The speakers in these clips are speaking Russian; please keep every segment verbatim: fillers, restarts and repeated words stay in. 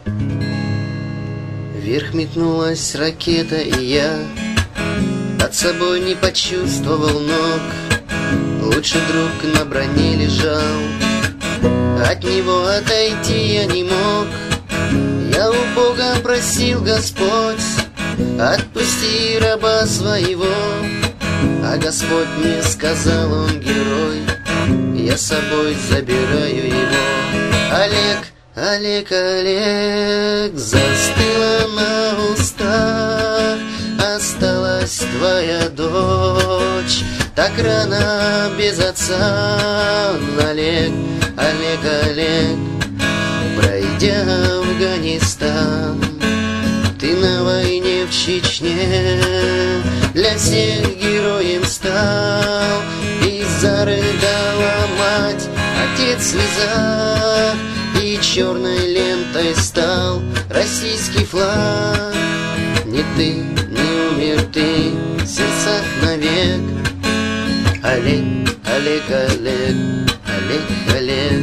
Вверх метнулась ракета, и я под собой не почувствовал ног. Лучший друг на броне лежал, от него отойти я не мог. Я у Бога просил: Господь, отпусти раба своего. А Господь мне сказал: он герой, я с собой забираю его. Олег, Олег, Олег, застыла на устах, осталась твоя дочь, так рано без отца. Олег, Олег, Олег, пройдя Афганистан, ты на войне в Чечне для всех героем стал. И зарыдала мать, отец в слезах, и черной лентой стал российский флаг. Не ты, не умер ты в сердцах навек. Олег, Олег, Олег, Олег, Олег.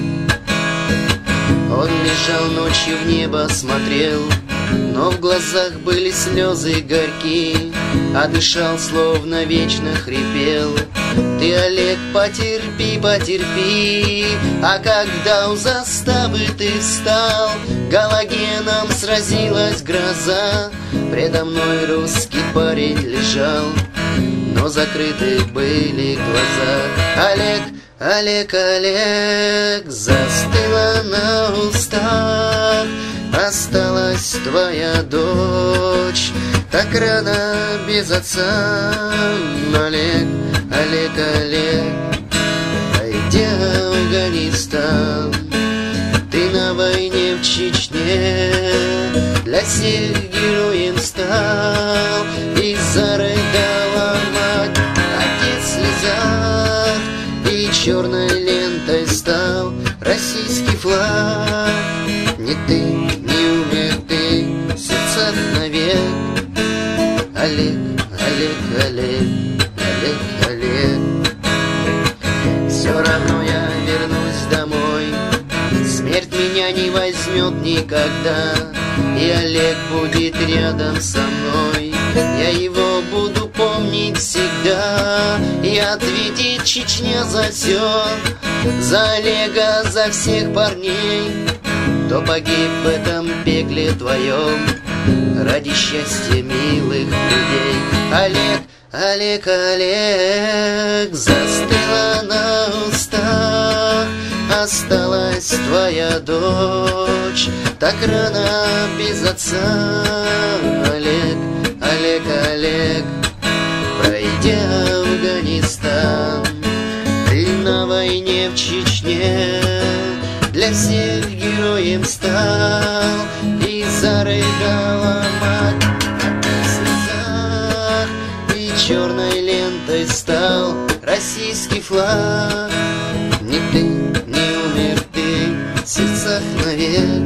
Он лежал ночью, в небо смотрел, но в глазах были слезы горькие, а дышал, словно вечно хрипел. Ты, Олег, потерпи, потерпи. А когда у заставы ты встал, галогеном сразилась гроза. Предо мной русский парень лежал, но закрыты были глаза. Олег, Олег, Олег, застыла на устах, осталась твоя дочь, так рано без отца. Олег, Олег, Олег, пройдя Афганистан, ты на войне в Чечне для всех героем стал. И зарыдала мать, отец в слезах, и черной лентой стал российский флаг. Не ты, не умер ты в сердцах навек. Олег, Олег, Олег, Олег, Олег. Все равно я вернусь домой, смерть меня не возьмет никогда, и Олег будет рядом со мной. Я его буду помнить всегда, и ответит Чечня за все, за Олега, за всех парней, кто погиб в этом пекле твоем ради счастья милых людей. Олег, Олег, Олег, застыла на устах, осталась твоя дочь, так рано без отца. Олег, Олег, Олег, пройдя Афганистан, ты на войне в Чечне для всех героем стал. И зарыдала мать, в слезах, и черной лентой стал российский флаг. Не ты, не умер ты в сердцах навек.